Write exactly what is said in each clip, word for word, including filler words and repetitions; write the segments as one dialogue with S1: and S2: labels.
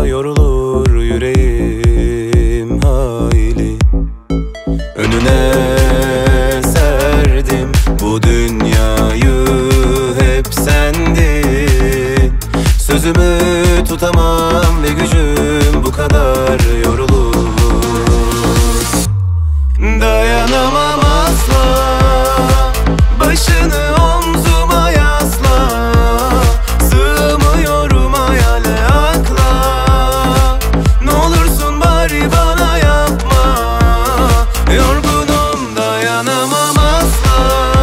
S1: da yorulur yüreğim hayli. Önüne serdim bu dünyayı, hep sendin. Sözümü tutamam ve gücüm bu kadar yorulur. Dayanamam asla, başını omzuma yasla. Sığmıyorum hayale akla, ne olursun bari bana yapma. Yorgunum, dayanamam asla,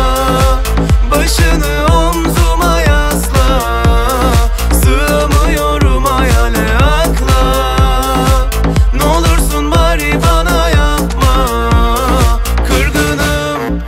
S1: başını omzuma yasla. Sığmıyorum hayale akla, ne olursun bari bana yapma. Kırgınım.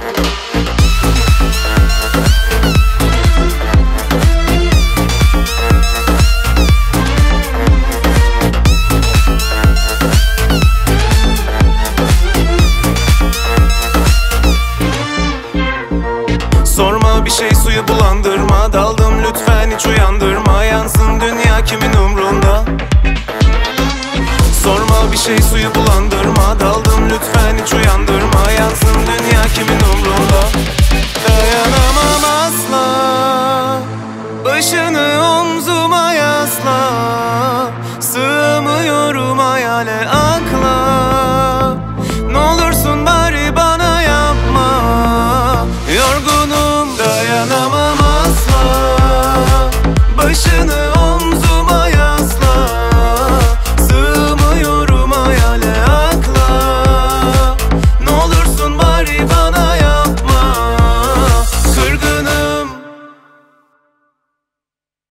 S1: Sorma bir şey, suyu bulandırma. Daldım lütfen, hiç uyandırma. Yansın dünya, kimin umrunda? Sorma bir şey, suyu bulandırma. Daldım lütfen, hiç uyandırma.